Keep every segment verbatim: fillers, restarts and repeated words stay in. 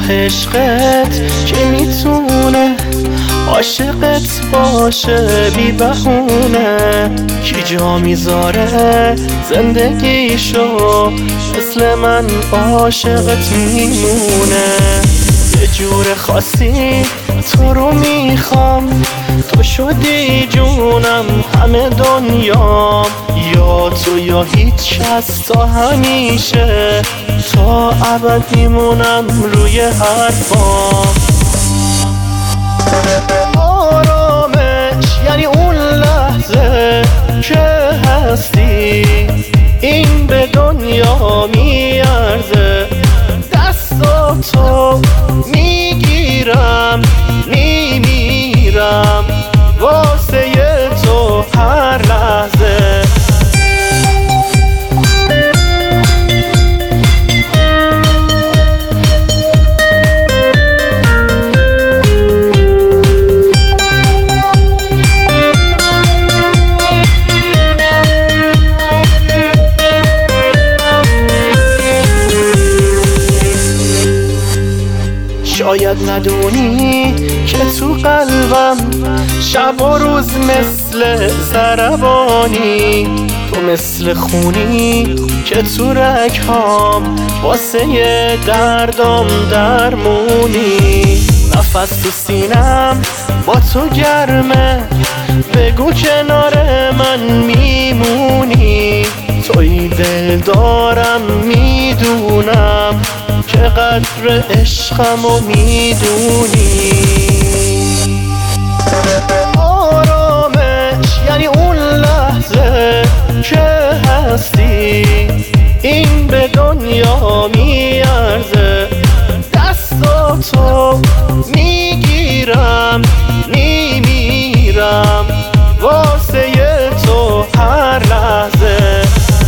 عشقت که میتونه عاشقت باشه بی بهونه، کی جا میذاره زندگیشو مثل من عاشقت میمونه. یه جور خاصی تو رو میخوام، تو شدی جونم همه دنیام، یا تو یا هیچ کس تا همیشه، تا ابد میمونم روی حرفام. آرامش یعنی اون لحظه که هستی، این به دنیا میارزه. دستاتو میگیرم میمیرم واسه تو هر لحظه. شاید ندونی که تو قلبم شب و روز مثل ضربانی، تو مثل خونی که تو رگهام واسه دردام درمونی. نفس تو سینم با تو گرمه، بگو کنار من میمونی. توی دل دارم میدونم که قدر عشقمو میدونی. آرامش یعنی اون لحظه که هستی، این به دنیا میارزه. دستاتو میگیرم میمیرم واسه تو هر لحظه.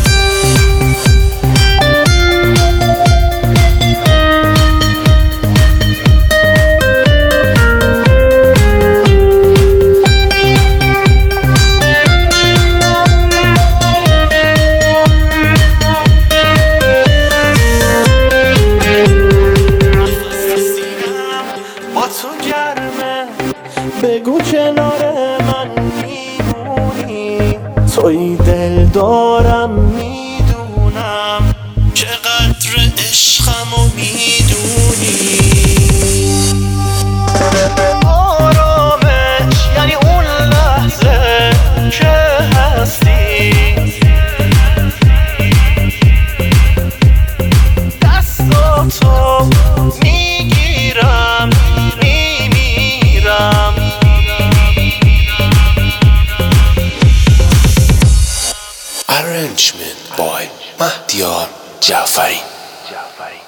بگو کنار من میمونی. توی دل دارم میدونم که قدر عشقمو میدونی. آرامش یعنی اون لحظه که هستی، دستاتو میگیرم میمیرم. Arrangement by Mahdiar Jafari.